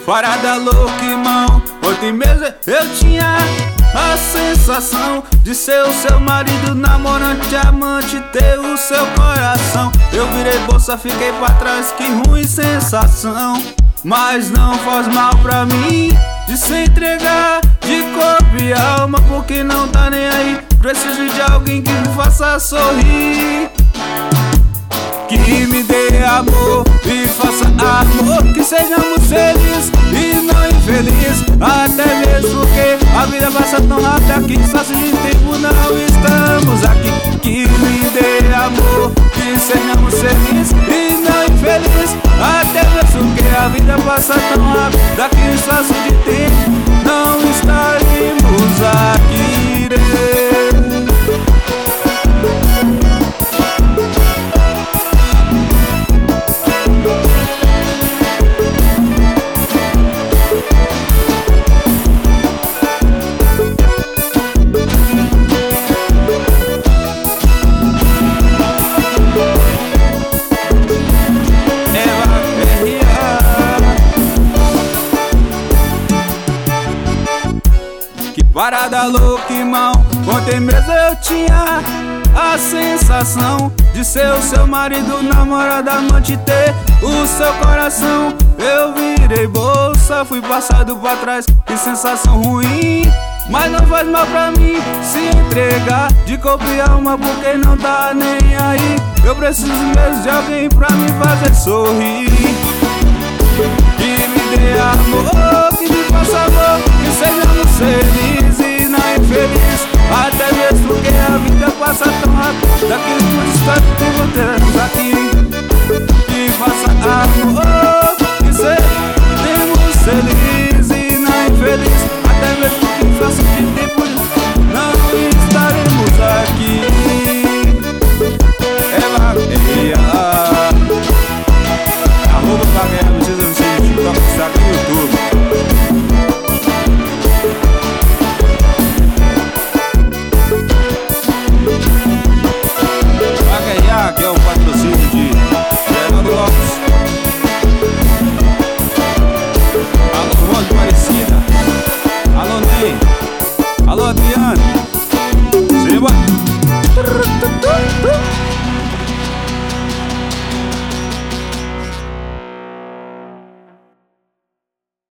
parada louca, irmão. Ontem mesmo eu tinha a sensação de ser o seu marido, namorante, amante, ter o seu coração. Eu virei bolsa, fiquei pra trás, que ruim sensação. Mas não faz mal pra mim de se entregar de corpo e alma, porque não tá nem aí. Preciso de alguém que me faça sorrir, que me dê amor e faça amor, que sejamos felizes e não infelizes. Até mesmo porque a vida passa tão rápido aqui, espaço de tempo não estamos aqui. Que me dê amor, que sejamos felizes e não infelizes. Até mesmo porque a vida passa tão rápido aqui, espaço de tempo não estaremos aqui. Parada louca, irmão. Ontem mesmo eu tinha a sensação de ser o seu marido, namorado, amante, ter o seu coração. Eu virei bolsa, fui passado pra trás, que sensação ruim. Mas não faz mal pra mim se entregar de corpo e alma, porque não tá nem aí. Eu preciso mesmo de alguém pra me fazer sorrir, que me dê amor, que me faça amor, que sejamos felizes e não infelizes. Até mesmo porque a vida passa tão rápido, daqui por instante que encontramos aqui. Que faça amor, que sejamos felizes e não infelizes. Até mesmo que faça de tempo não estaremos aqui. Ela arroba pra ganhar no TikTok, Instagram e YouTube. Que é o patrocínio de Fernando Lopes. Alô, Rony Aparecida. Alô, Ney. Alô, Adriano.